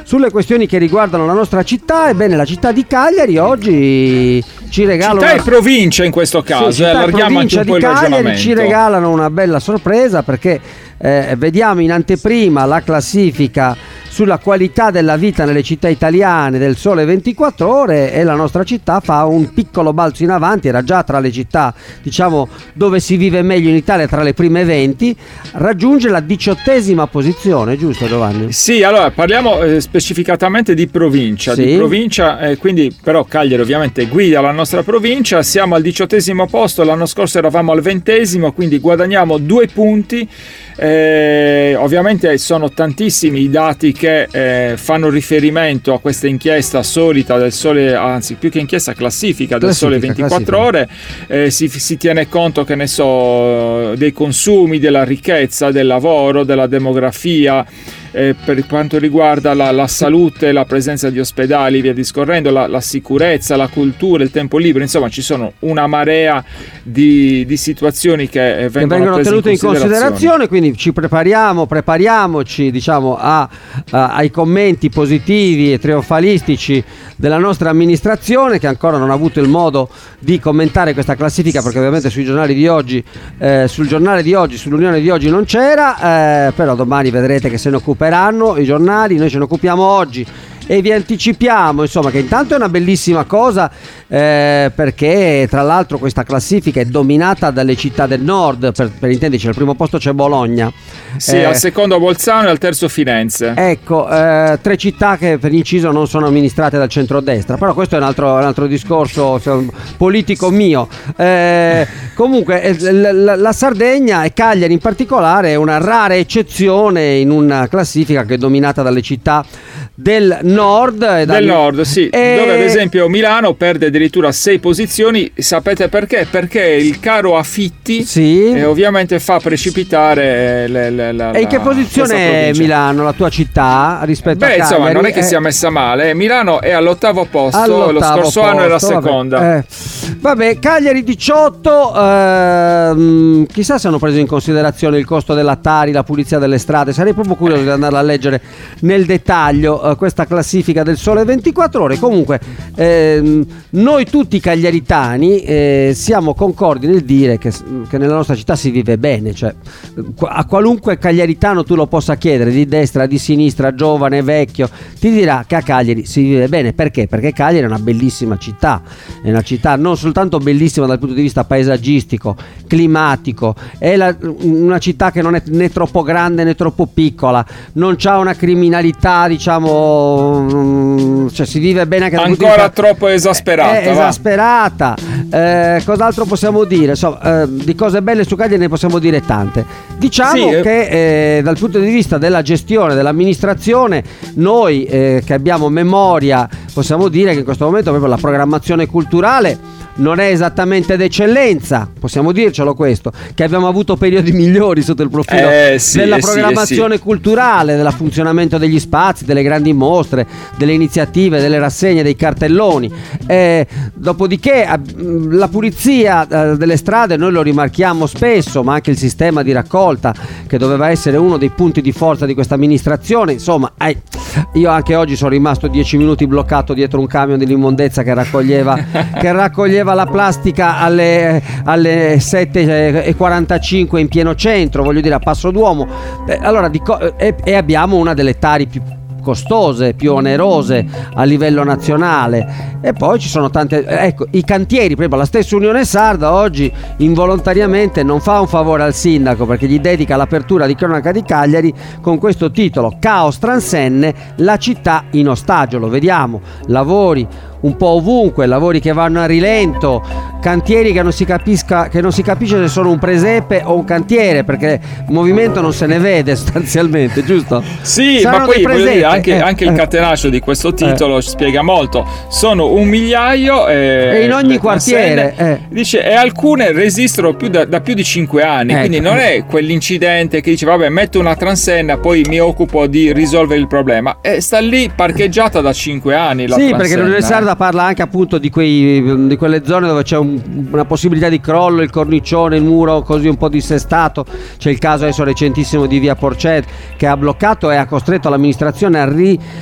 sulle questioni che riguardano la nostra città. Ebbene, la città di Cagliari oggi ci regala città e provincia in questo caso, sì, allarghiamo anche un po' il ragionamento. Ci regalano una bella sorpresa perché vediamo in anteprima la classifica sulla qualità della vita nelle città italiane del Sole 24 Ore e la nostra città fa un piccolo balzo in avanti, era già tra le città diciamo dove si vive meglio in Italia, tra le prime 20, raggiunge la 18ª posizione, giusto Giovanni? Sì, allora parliamo specificatamente di provincia, quindi però Cagliari ovviamente guida la nostra provincia, siamo al 18º posto, l'anno scorso eravamo al 20º, quindi guadagniamo 2 punti. Ovviamente sono tantissimi i dati che fanno riferimento a questa inchiesta solita del Sole, anzi più che inchiesta, classifica del Sole 24 Ore. Si tiene conto, che ne so, dei consumi, della ricchezza, del lavoro, della demografia, per quanto riguarda la salute, la presenza di ospedali, via discorrendo, la sicurezza, la cultura, il tempo libero, insomma ci sono una marea di situazioni che vengono tenute in considerazione. Quindi prepariamoci diciamo ai commenti positivi e trionfalistici della nostra amministrazione, che ancora non ha avuto il modo di commentare questa classifica perché ovviamente sul giornale di oggi, sull'Unione di oggi non c'era, però domani vedrete che se ne occuperanno i giornali, noi ce ne occupiamo oggi. E vi anticipiamo insomma che intanto è una bellissima cosa perché tra l'altro questa classifica è dominata dalle città del nord, per intenderci. Al primo posto c'è Bologna, sì, al secondo Bolzano e al terzo Firenze. Ecco, 3 città che per inciso non sono amministrate dal centrodestra, però questo è un altro discorso politico mio. Comunque la Sardegna e Cagliari in particolare è una rara eccezione in una classifica che è dominata dalle città del nord, sì, dove ad esempio Milano perde addirittura 6 posizioni. Sapete perché? Perché il caro affitti ovviamente fa precipitare E in che posizione è Milano, la tua città, rispetto a Cagliari? Insomma, non è che sia messa male. Milano è all'8º posto, lo scorso anno era seconda. Vabbè, Cagliari 18, chissà se hanno preso in considerazione il costo della Tari, la pulizia delle strade. Sarei proprio curioso di andarla a leggere nel dettaglio questa classifica del Sole 24 Ore. Comunque noi tutti cagliaritani siamo concordi nel dire che nella nostra città si vive bene, cioè a qualunque cagliaritano tu lo possa chiedere, di destra, di sinistra, giovane, vecchio, ti dirà che a Cagliari si vive bene. Perché? Perché Cagliari è una bellissima città, è una città non soltanto bellissima dal punto di vista paesaggistico, climatico, è una città che non è né troppo grande né troppo piccola, non c'ha una criminalità diciamo, cioè si vive bene anche ancora troppo esasperata. Cos'altro possiamo dire? Insomma, di cose belle su Cagliari ne possiamo dire tante. Diciamo che dal punto di vista della gestione, dell'amministrazione, noi che abbiamo memoria possiamo dire che in questo momento proprio la programmazione culturale non è esattamente d'eccellenza, possiamo dircelo questo, che abbiamo avuto periodi migliori sotto il profilo della programmazione culturale, del funzionamento degli spazi, delle grandi mostre, delle iniziative, delle rassegne, dei cartelloni. Dopodiché la pulizia delle strade noi lo rimarchiamo spesso, ma anche il sistema di raccolta che doveva essere uno dei punti di forza di questa amministrazione. Insomma, io anche oggi sono rimasto 10 minuti bloccato dietro un camion dell'immondezza che raccoglieva la plastica alle 7:45 in pieno centro, voglio dire a Passo d'Uomo. E abbiamo una delle Tari più costose, più onerose a livello nazionale. E poi ci sono tante, ecco, i cantieri, per esempio la stessa Unione Sarda oggi involontariamente non fa un favore al sindaco perché gli dedica l'apertura di Cronaca di Cagliari con questo titolo: Caos transenne, la città in ostaggio. Lo vediamo, lavori un po' ovunque, lavori che vanno a rilento, cantieri che non si capisce se sono un presepe o un cantiere, perché il movimento non se ne vede sostanzialmente, giusto? Sì, saranno, ma poi voglio dire, anche il catenario di questo titolo spiega molto. Sono 1 migliaio e in ogni quartiere dice, e alcune resistono da più di 5 anni, quindi non è quell'incidente che dice vabbè, metto una transenna, poi mi occupo di risolvere il problema, e sta lì parcheggiata da 5 anni la transenna. Perché l'Unione Sarda leggenda parla anche appunto di quelle zone dove c'è una possibilità di crollo, il cornicione, il muro così un po' dissestato. C'è il caso adesso recentissimo di via Porcet, che ha bloccato e ha costretto l'amministrazione a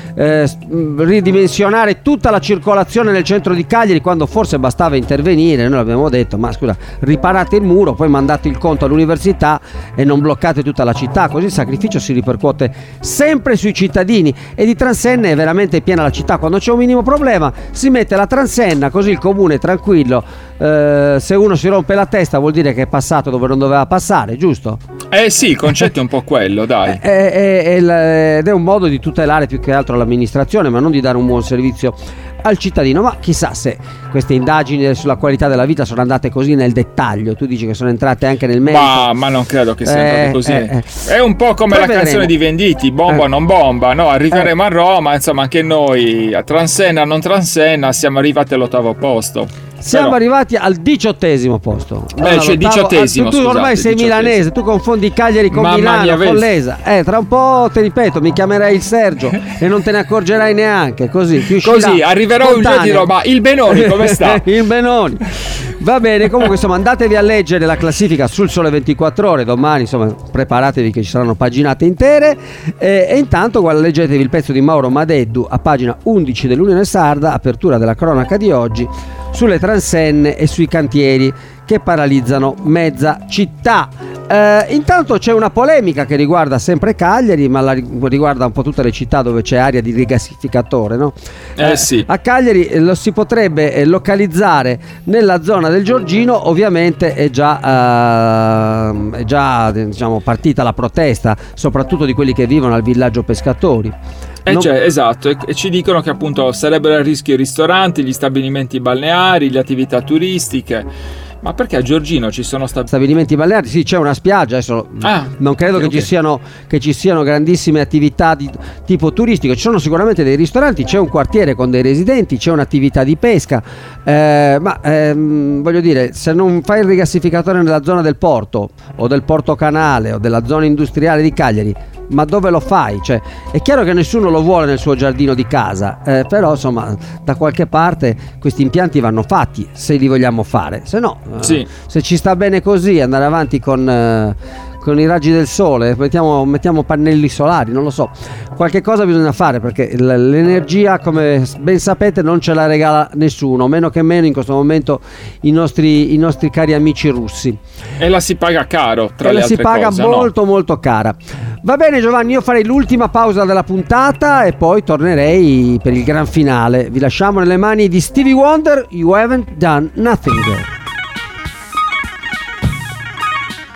ridimensionare tutta la circolazione nel centro di Cagliari, quando forse bastava intervenire. Noi abbiamo detto: ma scusa, riparate il muro, poi mandate il conto all'università e non bloccate tutta la città, così il sacrificio si ripercuote sempre sui cittadini. E di transenne è veramente piena la città. Quando c'è un minimo problema si mette la transenna, così il comune è tranquillo. Se uno si rompe la testa vuol dire che è passato dove non doveva passare, giusto? Sì, il concetto è un po' quello, dai. Ed è un modo di tutelare più che altro l'amministrazione, ma non di dare un buon servizio al cittadino. Ma chissà se queste indagini sulla qualità della vita sono andate così nel dettaglio. Tu dici che sono entrate anche nel merito. Ma non credo che sia andato così. È un po' come poi la canzone di Venditti, bomba o non bomba, no? Arriveremo a Roma, insomma, anche noi a Transenna, non Transenna, siamo arrivati all'8° posto. Siamo arrivati al 18° posto. Cioè 18°. Tu ormai sei milanese, tu confondi Cagliari con Milano, con Lesa. Tra un po', ti ripeto, mi chiamerai il Sergio e non te ne accorgerai neanche. Così arriverò un giorno e dirò: ma il Benoni come sta? Il Benoni. Va bene, comunque insomma andatevi a leggere la classifica sul Sole 24 Ore domani, insomma preparatevi che ci saranno paginate intere e intanto leggetevi il pezzo di Mauro Madeddu a pagina 11 dell'Unione Sarda, apertura della cronaca di oggi, sulle transenne e sui cantieri che paralizzano mezza città. Intanto c'è una polemica che riguarda sempre Cagliari, ma riguarda un po' tutte le città dove c'è area di rigassificatore, no? Sì. A Cagliari lo si potrebbe localizzare nella zona del Giorgino. Ovviamente è già diciamo partita la protesta, soprattutto di quelli che vivono al villaggio pescatori. Esatto, e ci dicono che appunto sarebbero a rischio i ristoranti, gli stabilimenti balneari, le attività turistiche. Ma perché a Giorgino ci sono stabilimenti balneari? Sì, c'è una spiaggia adesso. Non credo che ci siano grandissime attività di tipo turistico. Ci sono sicuramente dei ristoranti, c'è un quartiere con dei residenti, c'è un'attività di pesca, voglio dire, se non fai il rigassificatore nella zona del porto o del porto canale o della zona industriale di Cagliari, ma dove lo fai? Cioè, è chiaro che nessuno lo vuole nel suo giardino di casa, però insomma da qualche parte questi impianti vanno fatti, se li vogliamo fare. Se no, se ci sta bene così andare avanti con i raggi del sole, mettiamo pannelli solari, non lo so, qualche cosa bisogna fare, perché l'energia, come ben sapete, non ce la regala nessuno, meno che meno in questo momento i nostri cari amici russi, e la si paga caro, tra le altre cose, la si paga molto molto cara. Va bene Giovanni, io farei l'ultima pausa della puntata e poi tornerei per il gran finale. Vi lasciamo nelle mani di Stevie Wonder, You Haven't Done Nothing.